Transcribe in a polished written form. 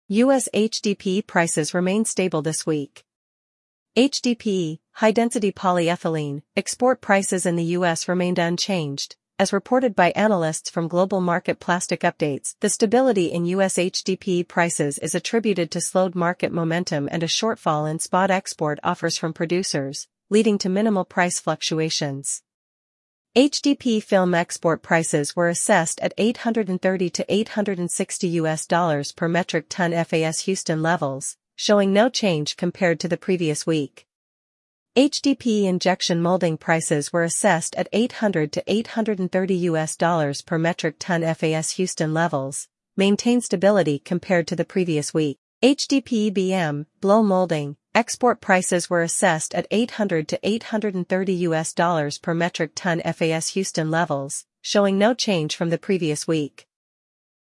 U.S. HDPE prices remain stable this week. HDPE, high-density polyethylene, export prices in the U.S. remained unchanged. As reported by analysts from Global Market Plastic Updates, the stability in U.S. HDPE prices is attributed to slowed market momentum and a shortfall in spot export offers from producers, leading to minimal price fluctuations. HDPE film export prices were assessed at $830 to $860 per metric ton FAS Houston levels, showing no change compared to the previous week. HDPE injection molding prices were assessed at $800 to $830 per metric ton FAS Houston levels, maintained stability compared to the previous week. HDPE BM, blow molding, export prices were assessed at $800 to $830 per metric ton FAS Houston levels, showing no change from the previous week.